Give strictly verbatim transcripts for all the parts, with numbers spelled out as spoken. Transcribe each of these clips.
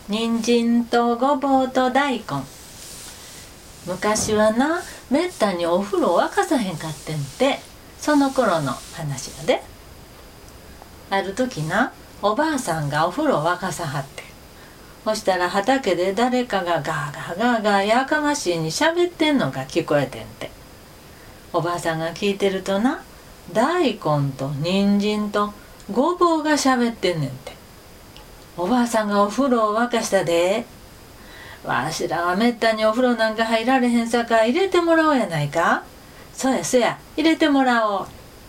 人参とごぼうと大根。昔はな、めったにお風呂沸かさへんかってんて、その頃の話やで。ある時な、おばあさんがお風呂沸かさはって、そしたら畑で誰かがガーガーガーガーやかましいにしゃべってんのが聞こえてんて。おばあさんが聞いてるとな、大根と人参とごぼうがしゃべってんねんて。おばあさんがお風呂を沸かしたで。わしらはめったにお風呂なんか入られへんさかい入れてもらおうやないか。そやそや、入れてもらおう。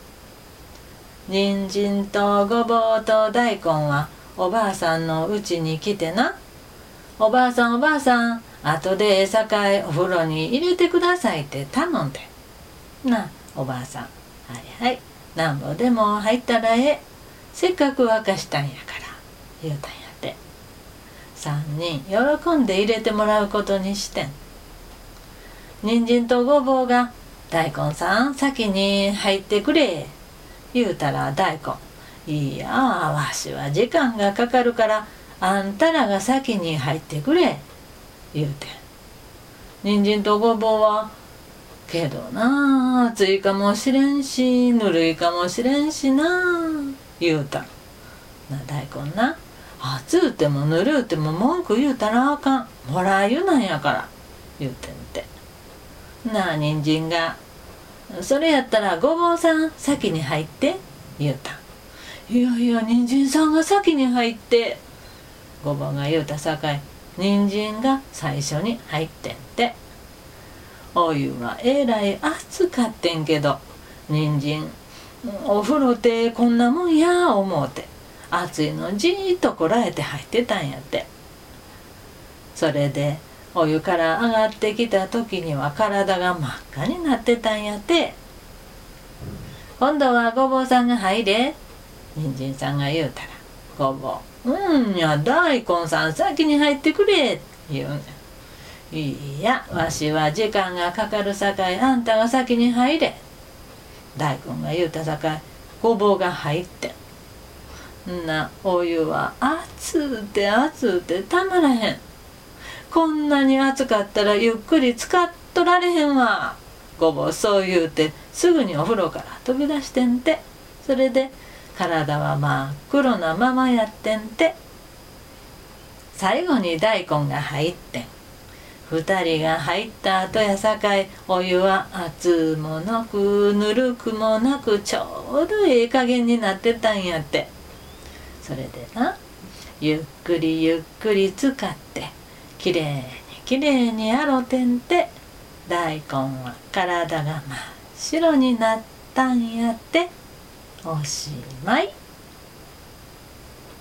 人参とごぼうと大根はおばあさんのうちに来てな、おばあさんおばあさん、後でええさかいお風呂に入れてくださいって頼んで。な、おばあさん、はいはい、なんぼでも入ったらええ。せっかく沸かしたんやから、言うたんやて。三人喜んで入れてもらうことにしてん。人参とごぼうが、大根さん先に入ってくれ、言うたら大根、いやわしは時間がかかるからあんたらが先に入ってくれ、言うて。人参とごぼうは、けどな、暑いかもしれんしぬるいかもしれんしな、言うた。な、大根な、暑うてもぬるうても文句言うたらあかん、もらい湯なんやから、言うてんて。なあ、人参が、それやったらごぼうさん先に入って、言うた。いやいや、人参さんが先に入って、ごぼうが言うたさかい、人参が最初に入ってんて。お湯はえらい熱かってんけど、人参、お風呂ってこんなもんや思うて、熱いのじーっとこらえて入ってたんやって。それでお湯から上がってきた時には体が真っ赤になってたんやって。今度はごぼうさんが入れ、人参さんが言うたら、ごぼう、うんや、大根さん先に入ってくれ、言うんや。いや、わしは時間がかかるさかいあんたが先に入れ。大根が言うたさかい、ごぼうが入ってんな、お湯は熱うて熱うてたまらへん。こんなに熱かったらゆっくり浸かっとられへんわ。ごぼうそう言うてすぐにお風呂から飛び出してんて。それで体は真っ黒なままやってんて。最後に大根が入ってん。二人が入った後やさかい、お湯は熱もなくぬるくもなくちょうどええ加減になってたんやって。それでな、ゆっくりゆっくり浸かってきれいにきれいに洗ろてんて、大根は体が真っ白になったんやって。おしまい。